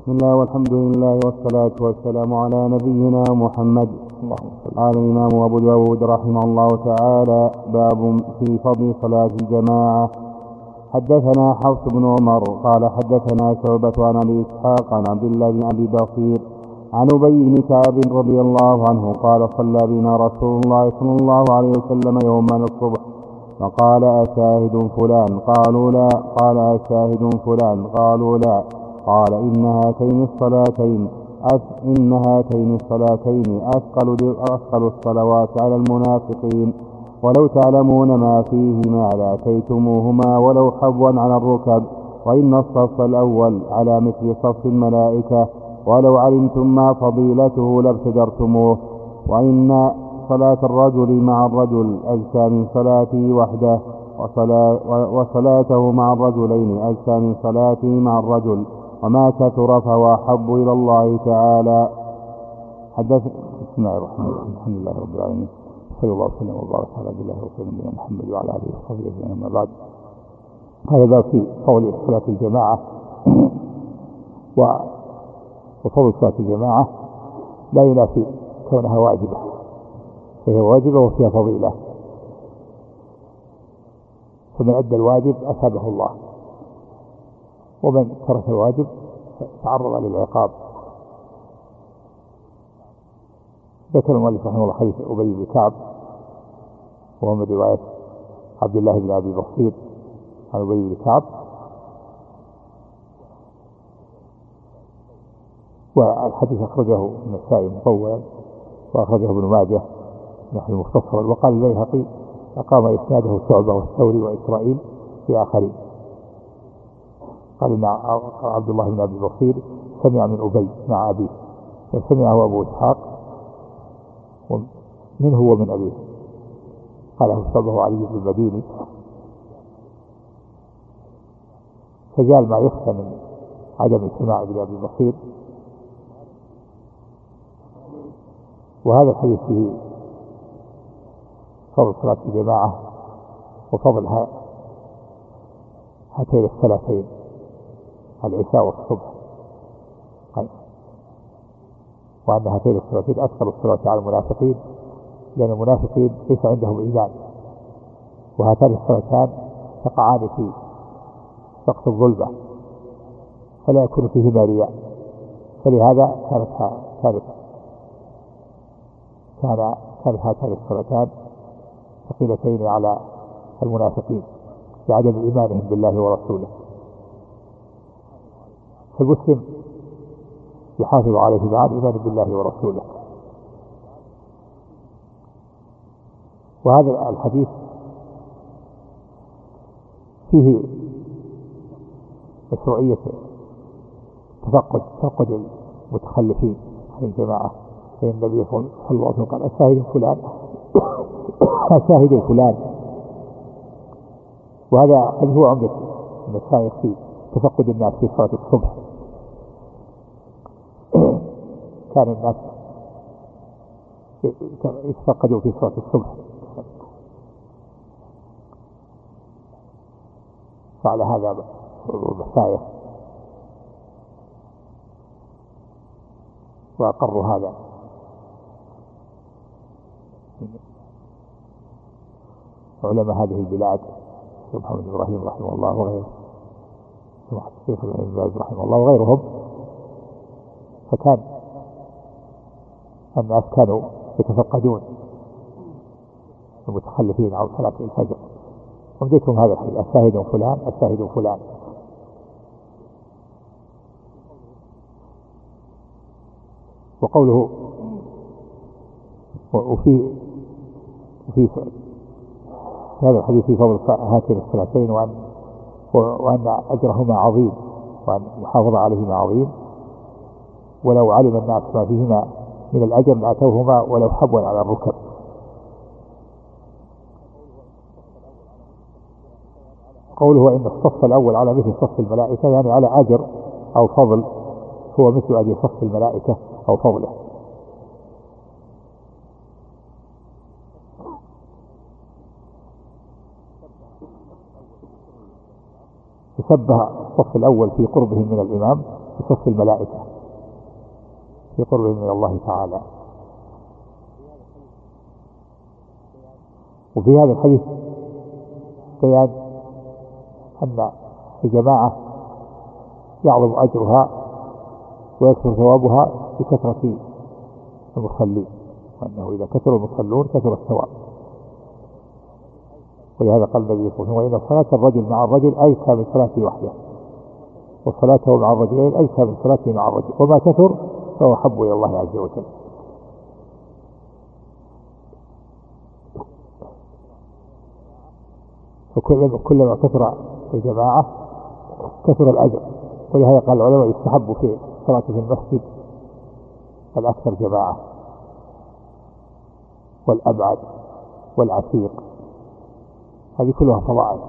بسم الله والحمد لله والصلاة والسلام على نبينا محمد. قال الإمام أبو داود رحمه الله تعالى: باب في فضل صلاة الجماعة. حدثنا حفص بن عمر قال حدثنا شعبة عن أبي إسحاق عن عبد الله بن أبي بصير عن أبي بن كعب رضي الله عنه قال: صلى بنا رسول الله صلى الله عليه وسلم يوما الصبح فقال: أشاهد فلان؟ قالوا لا. قال: أشاهد فلان؟ قالوا لا. قال: إن هاتين الصلاتين أثقل الصلوات على المنافقين، ولو تعلمون ما فيهما لأتيتموهما ولو حبوا على الركب، وإن الصف الأول على مثل صف الملائكة، ولو علمتم ما فضيلته لابتدرتموه، وإن صلاة الرجل مع الرجل أزكى من صلاته وحده، وصلاته مع الرجلين أزكى من صلاته مع الرجل، وما كثر فهو أحب إلى الله تعالى. بسم الله الرحمن الرحيم. الحمد لله رب العالمين، صلى الله وسلم وبارك على عبد الله ورسوله محمد وعلى آله وصحبه أجمعين. أما بعد، هذا باب في فضل صلاة الجماعة. وفضل صلاة الجماعة لا ينافي كونها واجبة، فهي واجبة وفيها فضيلة، فمن أدى الواجب أثابه الله، ومن ترك الواجب تعرض للعقاب. ذكر المؤلف رحمه الله حديث أبي بن كعب، وهو من رواية عبد الله بن أبي بصير عن أبي بن كعب، والحديث أخرجه النسائي مطولا، وأخرجه ابن ماجه نحن مختصرا، وقال البيهقي أقام إسناده شعبة والثوري وإسرائيل في آخرين. قال إن عبد الله بن أبي بصير سمع من أبي مع أبيه، وسمعه أبو إسحاق منه ومن أبيه، قاله شعبه علي بن المديني، فجعل ما يخشى من عدم سماع ابن أبي بصير. وهذا الحديث فيه فضل صلاة الجماعة وفضل هاتين الصلاتين العشاء والصبح، وأن هاتين الصلاتين أثقل الصلاة على المنافقين، لأن المنافقين ليس عندهم إيمان، وهاتان الصلاتان تقعان في وقت الظلمة فلا يكون فيهما رياء، فلهذا كانت هاتان الصلاتان ثقيلتين على المنافقين لعدم إيمانهم بالله ورسوله. فالمسلم يحافظ عليه مع الإيمان بالله ورسوله. وهذا الحديث فيه مشروعية تفقد المتخلفين عن الجماعة، فإن النبي صلى الله عليه وسلم قال: أشاهد فلان؟ أشاهد فلان؟ وهذا هو عمدة المشايخ في تفقد الناس في صلاة الصبح. كان الناس يتفقدوا في صلاة الصبح، فعلى هذا المشايخ وأقروا هذا. علماء هذه البلاد محمد بن إبراهيم رحمه الله وغيره، الشيخ ابن باز رحمه الله وغيرهم، فكان الناس كانوا يتفقدون المتخلفين عن صلاة الفجر. وجدتهم هذا الحديث: أشاهد فلان؟ أشاهد فلان؟ وقوله وفي هذا الحديث في فضل هاتين الصلاتين، وأن أجرهما عظيم، وأن المحافظة عليهما عظيم، ولو علم الناس ما فيهما من الأجر لأتوهما ولو حبوا على الركب. قوله: إن الصف الأول على مثل صف الملائكة، يعني على أجر أو فضل هو مثل أجر صف الملائكة أو فضله. تشبه الصف الأول في قربهم من الإمام بصف الملائكة في قرب من الله تعالى. وفي هذا الحديث بيان أن الجماعة يعظم أجرها ويكثر ثوابها بكثرة المصلين، وأنه إذا كثر المصلون كثر الثواب. ولهذا قال النبي صلى الله عليه وسلم: وإن صلاة الرجل مع الرجل أزكى من صلاته وحده، وصلاته مع الرجلين أزكى من صلاته مع الرجل، وما كثر فهو أحب إلى الله عز وجل. وكلما كثر الجماعة كثر الأجر. ولهذا قال العلماء: يستحب في صلاة في المسجد الأكثر جماعة، والأبعد، والعتيق، هذه كلها فضائل.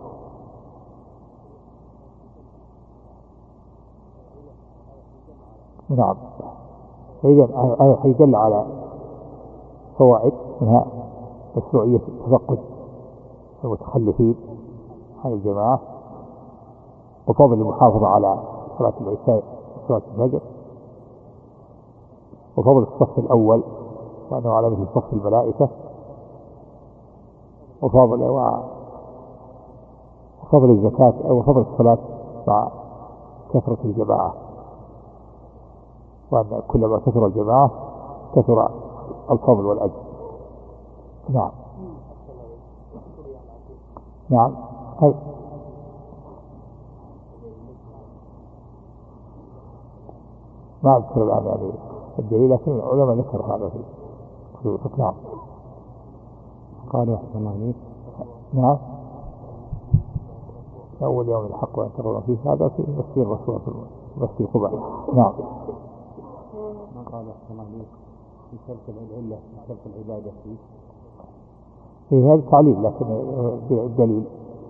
نعم. إذا يدل على فوائد، منها مشروعية التفقد المتخلفين عن الجماعة، وفضل المحافظة على صلاة العشاء وصلاة الفجر، وفضل الصف الأول وأنه على مثل صف الملائكة، وفضل الزكاة أو فضل الصلاة مع كثرة الجماعة، وأن كلما كثر الجماعة كثر الفضل والأجر. نعم. نعم. ما أذكر الآن يعني الدليل، لكن العلماء ذكر هذا في نعم. قالوا أحسن الله عليك. نعم. أول يوم الحق وأن ترون فيه، هذا في مسجد الرسول في مسجد قباء. نعم. ما قال أحسن الله عليك في ترك العلة في ترك العبادة فيه هذا تعليل، لكن الدليل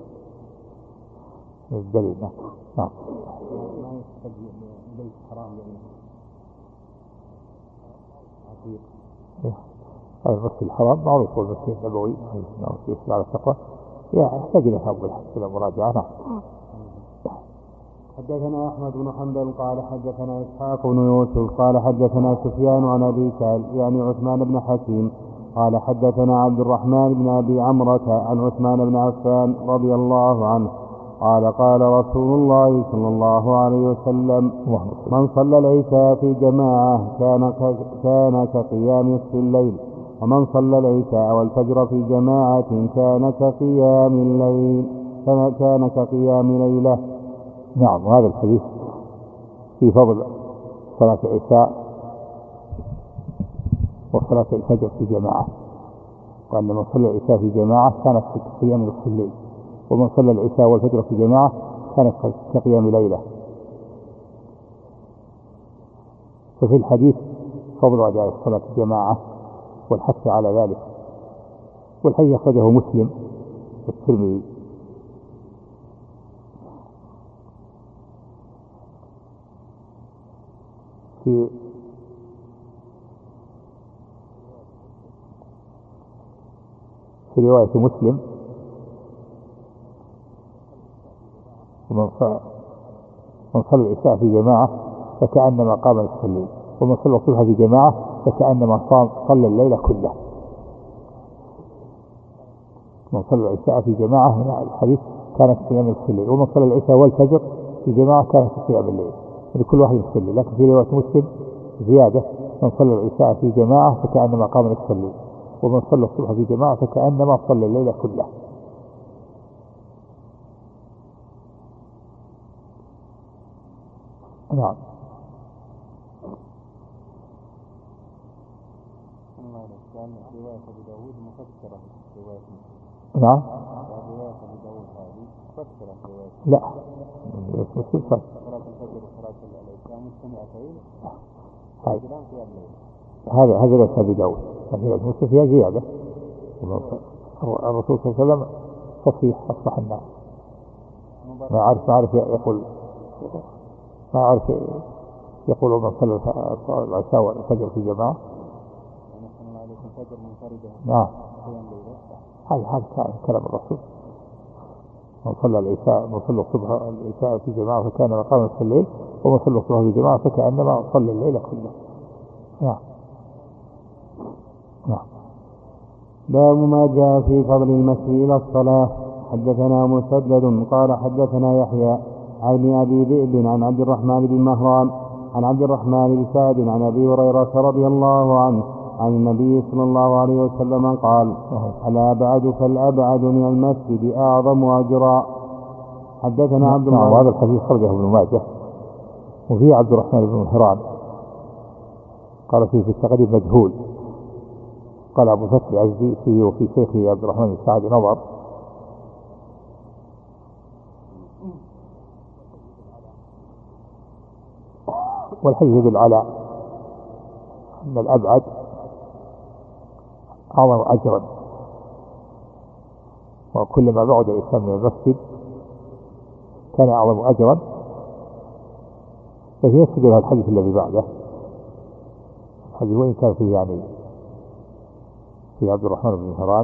نعم. نعم. ما يستجيب ليس حرام يعني عتيق. هذا المسجد الحرام معروف، والمسجد النبوي على التقوى يحتاج إلى هذا إلى مراجعة. نعم. حدثنا أحمد بن حنبل قال حدثنا إسحاق بن يوسف قال حدثنا سفيان عن أبي سهل يعني عثمان بن حكيم قال حدثنا عبد الرحمن بن أبي عمرة عن عثمان بن عفان رضي الله عنه قال قال رسول الله صلى الله عليه وسلم: من صلى العشاء في جماعة كان كقيام نصف الليل، ومن صلى العشاء والفجر في جماعة كان كقيام ليلة. نعم. هذا الحديث في فضل صلاة العشاء وصلاة الفجر في جماعة، وأن من صلى العشاء في جماعة كانت كقيام نصف الليل، ومن صلى العشاء والفجر في جماعة كانت كقيام ليلة. ففي الحديث فضل أداء الصلاة الجماعة والحث على ذلك. والحديث أخرجه مسلم والترمذي. في رواية مسلم: من صلى العشاء في جماعة فكأنما قام نصف الليل، ومن صلى الصبح في جماعة فكأنما صلى الليل كله. من صلى العشاء في جماعة من الحديث كانت قيام نصف الليل، ومن صلى العشاء والفجر في جماعة كانت قيام الليل، يعني كل واحد نصف الليل. لكن في رواية مسلم زيادة: من صلى العشاء في جماعة فكأنما قام نصف الليل، ومن صلى الصبح في جماعة فكأنما صلى الليل كله. نعم. رواية أبي داود مفسرة رواية مسلم. نعم. رواية أبي داود هذه مفسرة رواية. لا. صلاة الفجر وصلاة العشاء مجتمعتين. هذا رواية أبي داود. رواية مسلم فيها زيادة. الرسول صلى الله عليه وسلم صحيح أصح الناس. ما عارف يقول من صلى العشاء والفجر في جماعة. نعم. هذا كلام الرسول. من صلى الصبح العشاء في جماعة فكان مقام نصف الليل، ومن صلى الصبح في جماعة فكأنما صلى الليل كله. نعم. نعم. باب ما جاء في فضل المشي إلى الصلاة. حدثنا مسدد قال حدثنا يحيى عن أبي ذئب عن عبد الرحمن بن مهران عن عبد الرحمن بن سعد عن أبي هريرة رضي الله عنه عن النبي صلى الله عليه وسلم قال: الأبعد فالأبعد من المسجد أعظم أجرا. حدثنا عبد الله. وهذا الحديث خرجه ابن ماجه، وفيه عبد الرحمن بن مهران قال فيه في التقريب مجهول. قال أبو فتح العزي فيه وفي شيخه عبد الرحمن بن سعد نظر. والحديث يدل على أن الأبعد أعظم أجرا، وكلما بعد الإنسان من المسجد كان أعظم أجرا. فهي يستدل هذا الحديث الذي بعده، الحديث وإن كان فيه يعني في عبد الرحمن بن مهران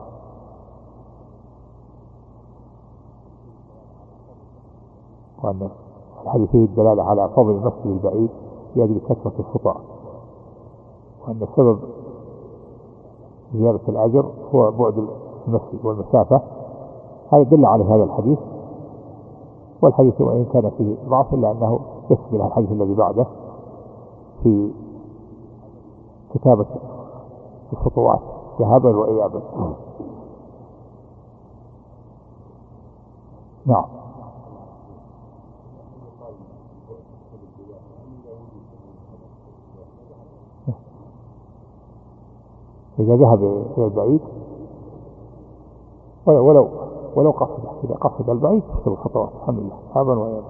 وأن الحديث فيه الدلالة على فضل المسجد البعيد لأجل كثرة الخطى، وأن السبب زيادة الأجر هو بعد المسجد والمسافة. هذا دل على هذا الحديث، والحديث وإن كان فيه ضعف إلا أنه يشبه الحديث الذي بعده في كتابة الخطوات ذهابا وإيابا. نعم. إذا ذهب إلى البعيد ولو قصد، إذا قصد البعيد تكتب الخطوات الحمد لله ذهابا وإيابا.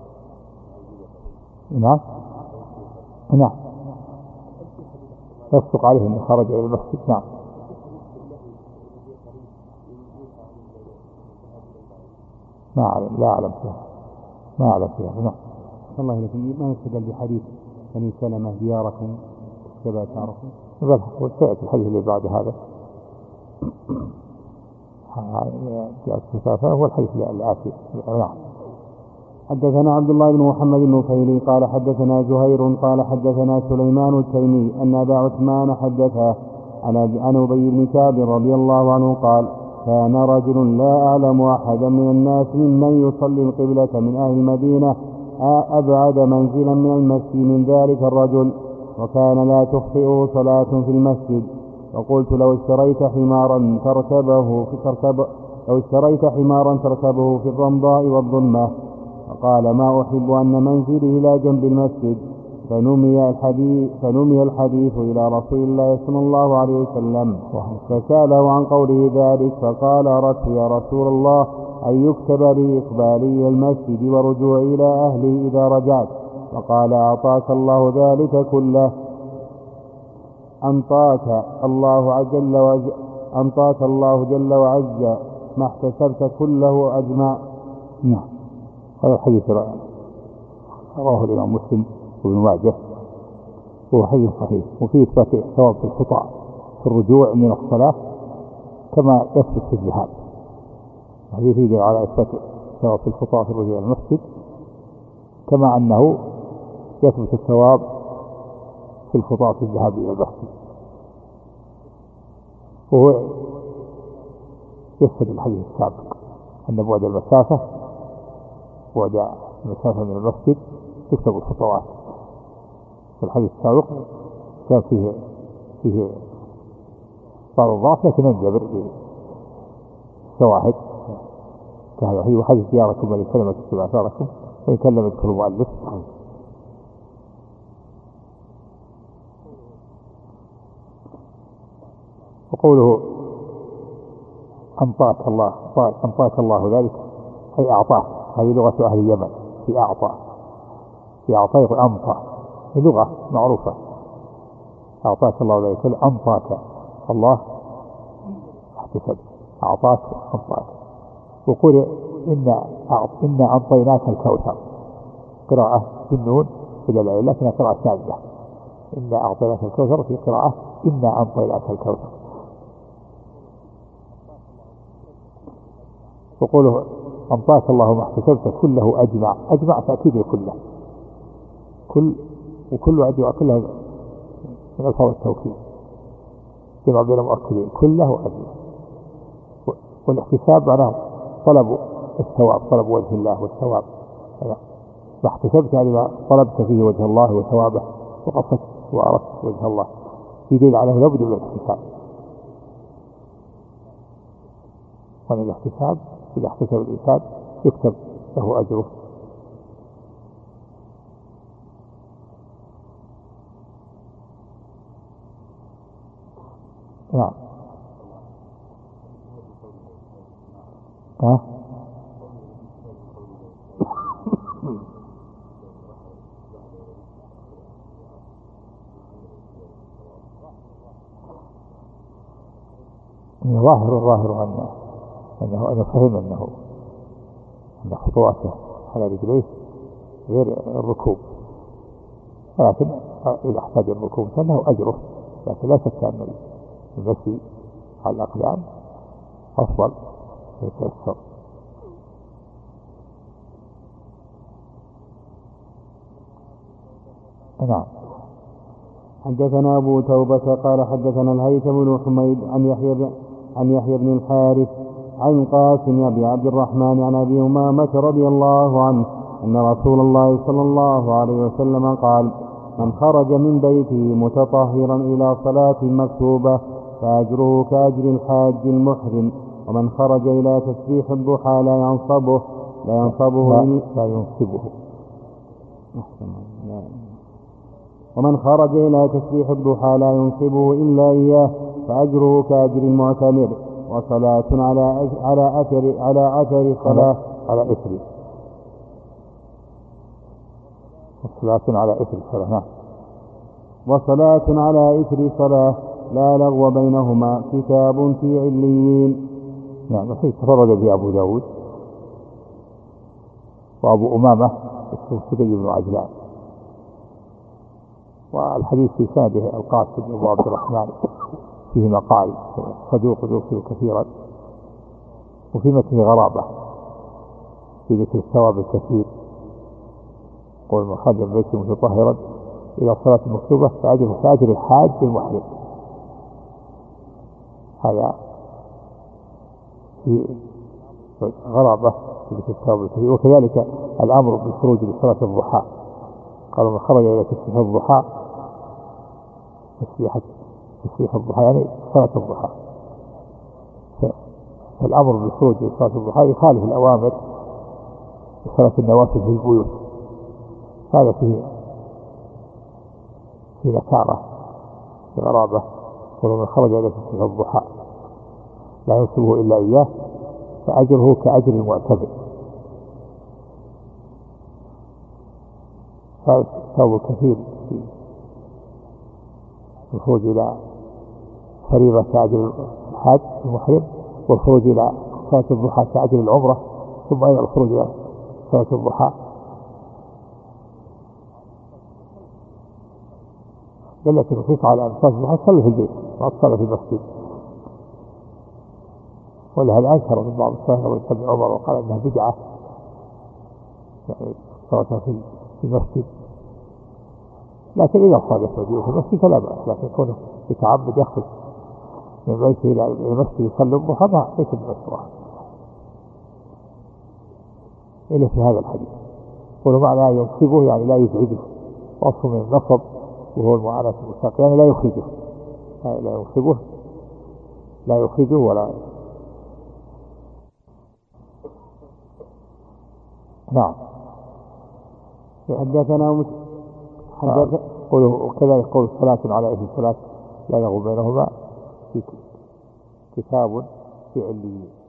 نعم. نعم. يصدق عليه أنه خرج إلى المسجد. نعم. لا أعلم فيها. نعم. الله لكم ما يستدل بحديث بني سلمة دياركم كذا تعرفون. بل وسيأتي الحديث اللي بعد هذا جاءت مسافة، هو الحديث الآتي. نعم. حدثنا عبد الله بن محمد النفيلي قال حدثنا زهير قال حدثنا سليمان التيمي أن أبا عثمان حدثه عن أبي بن كعب رضي الله عنه قال: كان رجل لا أعلم أحدا من الناس ممن يصلي القبلة من أهل المدينة أبعد منزلا من المسجد من ذلك الرجل، وكان لا تخطئه صلاة في المسجد. وقلت: لو اشتريت حمارا تركبه في الرمضاء والظلمة. فقال: ما أحب أن منزلي إلى جنب المسجد. فنمي الحديث إلى رسول الله صلى الله عليه وسلم، فسأله عن قوله ذلك، فقال: أردت يا رسول الله أن يكتب لي إقبالي المسجد ورجوعي إلى أهلي إذا رجعت. فقال: أعطاك الله ذلك كله، أنطاك الله جل وعز ما احتسبت كله أجمع. نعم. هذا الحديث رواه الإمام مسلم وابن ماجه، هو حديث صحيح، وفيه إثبات الثواب في الخطأ في الرجوع من الصلاة كما يثبت في الذهاب. الحديث يدل على إثبات الثواب في الخطأ في الرجوع إلى المسجد كما أنه يثبت الثواب في الخطأ في الذهاب إلى المسجد. وهو يثبت الحديث السابق أن بعد المسافة من المسجد تكتب الخطوات. في الحديث السابق كان فيه بعض الضعف، لكن ينجبر بشواهد كهذا. هي حديث دياركم بني سلمة تتبع أثاركم، وإن كان لم يذكر المؤلف. وقوله أنطاك الله ذلك أي أعطاه. هذه لغة أهل اليمن في أعطى يقول أنطى، هي لغة معروفة. أعطاك الله ذلك أنطاك الله احتسب، أعطاك أنطاك. وقول إن أعطيناك الكوثر، قراءة بالنون إلى العين، لكنها قراءة ثانية. إن أعطيناك الكوثر في قراءة إن أعطيناك الكوثر. وقوله أعطاك الله ما احتسبت كله أجمع تأكيد كله وكل أجمع كلها من ألفاظ التوكيد جمع بين مؤكدين كله أجمع. والاحتساب معناه طلب الثواب، طلب وجه الله والثواب. ما احتسبت يعني ما طلبت فيه وجه الله وثوابه وقصدت وأردت وجه الله، يدل على لابد من الاحتساب. ومن الاحتساب إذا احتسب الإنسان يكتب له أجره. نعم. ظاهر أنه فهم أن خطواته على رجليه غير الركوب، لكن إذا احتاج الركوب فإنه أجره، لكن لا شك أن المشي على الأقدام أفضل ويتيسر. نعم. حدثنا أبو توبة قال حدثنا الهيثم بن حميد عن يحيى بن الحارث عن قاسم أبي عبد الرحمن عن أبي أمامة رضي الله عنه أن رسول الله صلى الله عليه وسلم قال: من خرج من بيته متطهرا إلى صلاة مكتوبة فأجره كأجر الحاج المحرم، ومن خرج إلى تسبيح الضحى لا ينصبه ومن خرج إلى تسبيح الضحى لا ينصبه إلا إياه فأجره كأجر المعتمر، وصلاة على أثر صلاة على إثر وصلاة على إثر صلاة لا لغو بينهما كتاب في عليين. نعم. تفرد في أبو داود وأبو أمامة السدي بن عجلان، والحديث في سنده القاسم أبو عبد الرحمن فيه مقال صدوق يرسل كثيرا، وفي متنه غرابة في ذكر الثواب الكثير. قول من خرج من بيته متطهرا إلى صلاة مكتوبة فأجر الحاج المحرم، هذا في غرابة في ذكر الثواب الكثير. وكذلك الأمر بالخروج لصلاة الضحى، قالوا من خرج إلى تسبيح الضحى، تسبيح الضحى يعني صلاة الضحى، فالأمر بالخروج لصلاة الضحى يخالف الأوامر بصلاة النوافل في البيوت، هذا فيه نكارة في غرابة. ومن خرج إلى تسبيح الضحى لا ينصبه إلا إياه فأجره كأجر المعتمر. هذا ثواب كثير في الخروج إلى فريضة كأجر الحاج المحرم، والخروج إلى صلاة الضحى كأجر العمرة، ثم أيضا الخروج إلى صلاة الضحى. دلت النصوص على أن صلاة الضحى تصلي في البيت ما تصلي في المسجد، ولهذا أنكر من بعض السلف ابن عمر وقال أنها بدعة، يعني صلاة في المسجد. لكن إذا صلى في المسجد فلا بأس، لكن كونه يتعمد يخرج من بيته إلى المسجد يصلي الضحى ليس بمشروع إلا في هذا الحديث. ومعنى ينصبه يعني لا يزعجه، وأصل من النصب وهو المعاناة المشاقة يعني لا يخرجه، لا ينصبه لا يخرجه ولا. نعم. حدثنا وكذلك قول صلاة على إثر صلاة لا لغو بينهما كتاب في عليين.